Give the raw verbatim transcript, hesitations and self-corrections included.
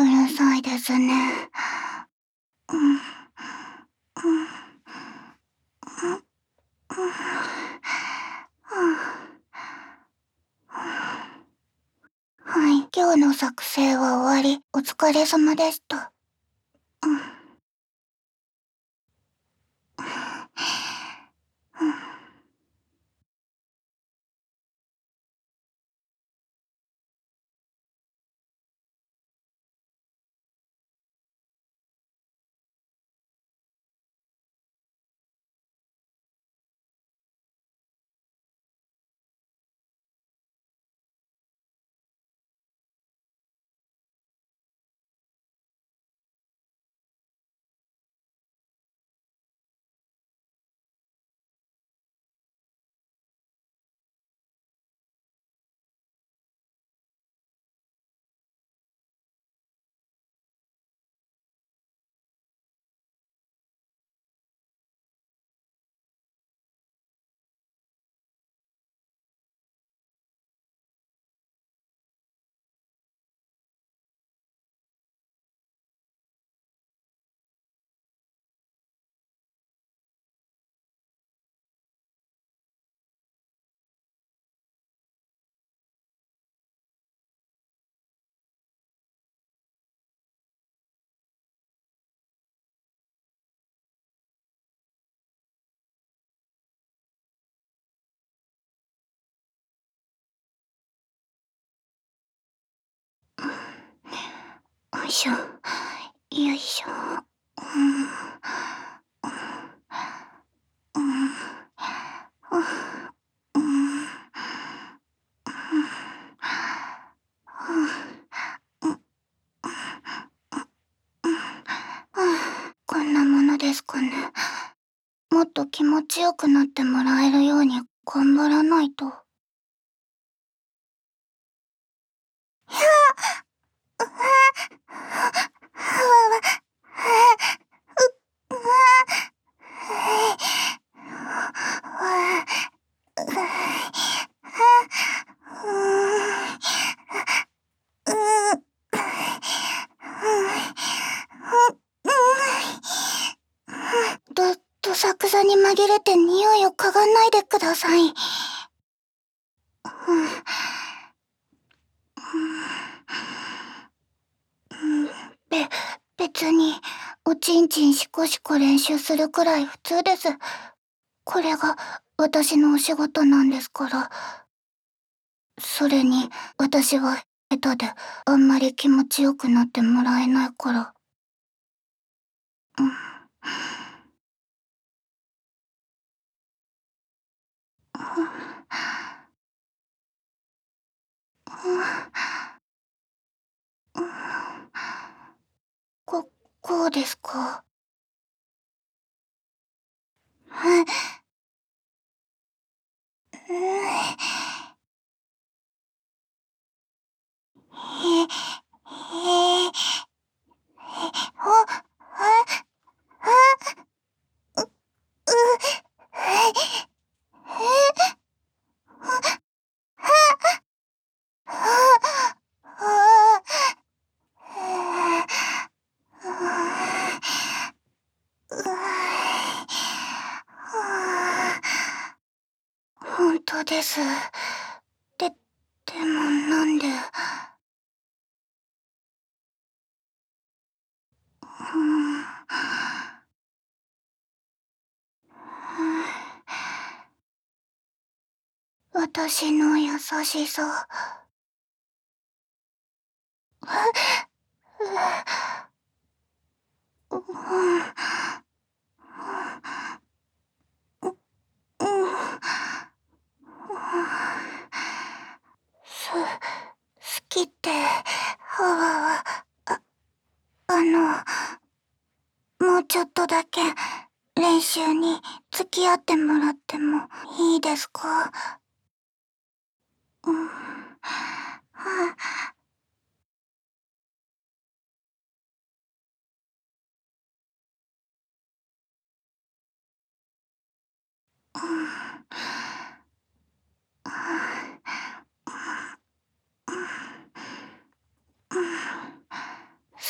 うるさいですね。うん、うん、うん、うん、はい、今日の作成は終わり、お疲れ様でした。うん、うん、よいしょ、よいしょ。うん、うん、うん、こんなものですかね。もっと気持ちよくなってもらえるように頑張らないと。ど、どさくさに紛れて匂いを嗅がないでください。べ、別に、おちんちんシコシコ練習するくらい普通です。これが私のお仕事なんですから。それに、私は下手であんまり気持ちよくなってもらえないから。うん、こ、こうですか。はい。うん、へ、へ、ほ、は、は、う、へ、へ、は、は、本当です。で、でもなんで。うん、私の優しさ。うん、うん、す、好きって、はわあ、あの、もうちょっとだけ練習に付き合ってもらってもいいですか？うん、はあ、うん、